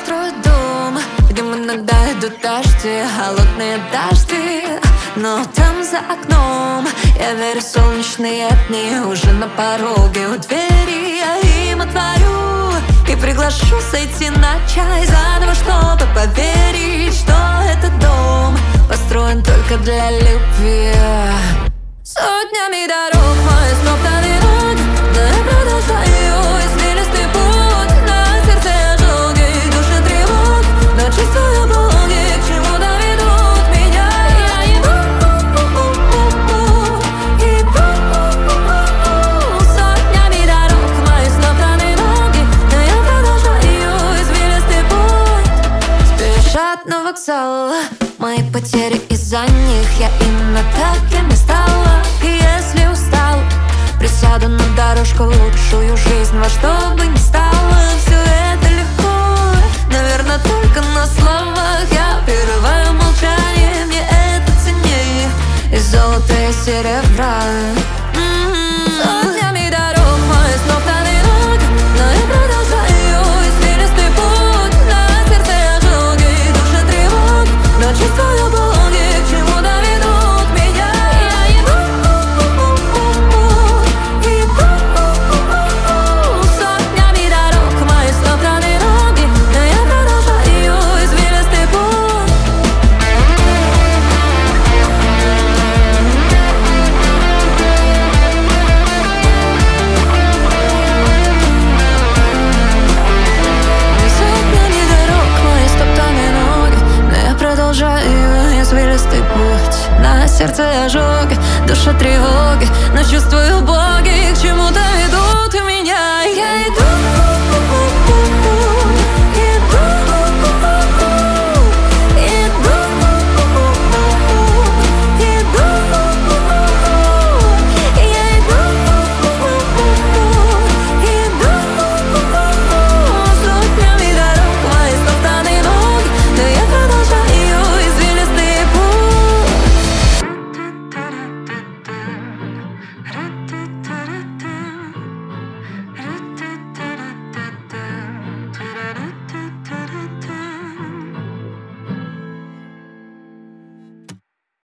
построить дом, где иногда идут дожди, холодные дожди. Но там за окном я верю в солнечные дни. Уже на пороге у двери я им отворю и приглашу сойти на чай заново, чтобы поверить, что этот дом построен только для любви. Сотнями дорог мои стоптаны ноги, но я продолжаю извилистый путь. На сердце ожоги, душе тревог, но чувствую боги, к чему доведут меня. Я иду, сотнями дорог мои стоптаны ноги, но я продолжаю извилистый путь. Спешат на вокзал мои потери, из-за них я именно таким и стала. И если устал, присяду на дорожку в лучшую жизнь. Во что бы ни стало, все это легко. Наверное, только на словах я прерываю молчание. Мне это ценнее и золото, и серебра. Сотнями дорог мои стоптаны ноги, но я продолжаю извилистый путь. На сердце ожоги, душе тревог, но чувствую боги, к чему доведут меня. Я иду, сотнями дорог мои стоптаны ноги, но я продолжаю извилистый путь. Сотнями дорог мои стоптаны ноги, но я продолжаю извилистый путь. На сердце ожоги, душа тревоги, но чувствую боги, к чему-то